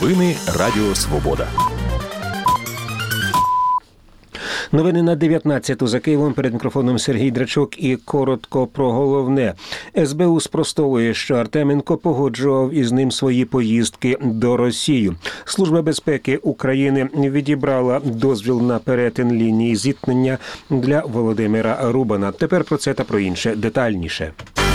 Новини Радіо Свобода. Новини на 19-ту за Києвом. Перед мікрофоном Сергій Драчук і коротко про головне. СБУ спростовує, що Артеменко погоджував із ним свої поїздки до Росії. Служба безпеки України відібрала дозвіл на перетин лінії зіткнення для Володимира Рубана. Тепер про це та про інше детальніше.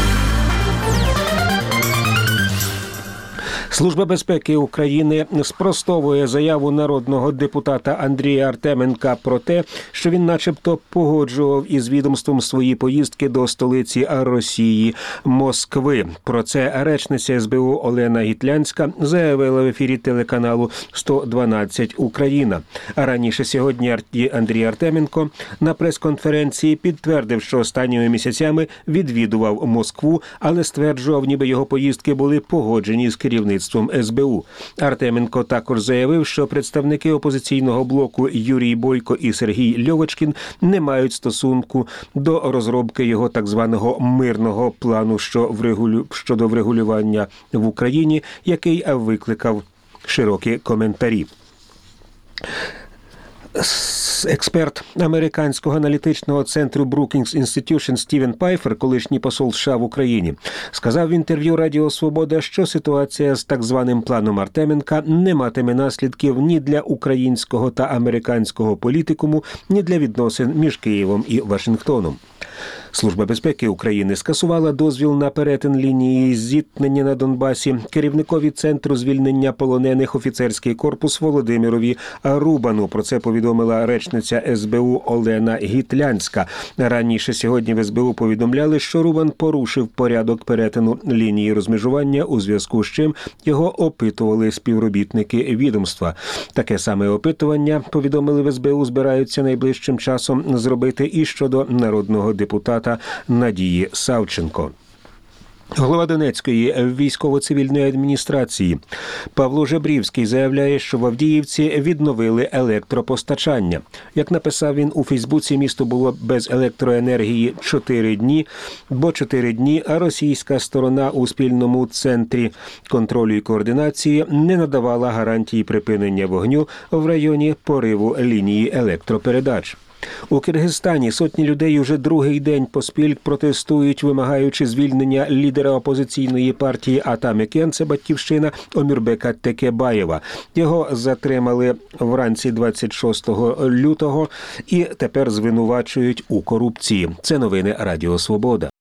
Служба безпеки України спростовує заяву народного депутата Андрія Артеменка про те, що він начебто погоджував із відомством свої поїздки до столиці Росії – Москви. Про це речниця СБУ Олена Гітлянська заявила в ефірі телеканалу «112 Україна». А раніше сьогодні Андрій Артеменко на прес-конференції підтвердив, що останніми місяцями відвідував Москву, але стверджував, ніби його поїздки були погоджені з керівництвом СБУ. Артеменко також заявив, що представники опозиційного блоку Юрій Бойко і Сергій Льовочкін не мають стосунку до розробки його так званого мирного плану щодо врегулювання в Україні, який викликав широкі коментарі. Експерт американського аналітичного центру Brookings Institution Стівен Пайфер, колишній посол США в Україні, сказав в інтерв'ю Радіо Свобода, що ситуація з так званим планом Артеменка не матиме наслідків ні для українського та американського політикуму, ні для відносин між Києвом і Вашингтоном. Служба безпеки України скасувала дозвіл на перетин лінії зіткнення на Донбасі керівникові Центру звільнення полонених офіцерський корпус Володимирові Рубану. Про це повідомила речниця СБУ Олена Гітлянська. Раніше сьогодні в СБУ повідомляли, що Рубан порушив порядок перетину лінії розмежування, у зв'язку з чим його опитували співробітники відомства. Таке саме опитування, повідомили в СБУ, збираються найближчим часом зробити і щодо народного депутата Надії Савченко. Голова Донецької військово-цивільної адміністрації Павло Жебрівський заявляє, що в Авдіївці відновили електропостачання. Як написав він у Фейсбуці, місто було без електроенергії 4 дні, бо 4 дні російська сторона у спільному центрі контролю і координації не надавала гарантії припинення вогню в районі пориву лінії електропередач. У Киргизстані сотні людей уже другий день поспіль протестують, вимагаючи звільнення лідера опозиційної партії Атамекен, це «Батьківщина», Омірбека Текебаєва. Його затримали вранці 26 лютого і тепер звинувачують у корупції. Це новини Радіо Свобода.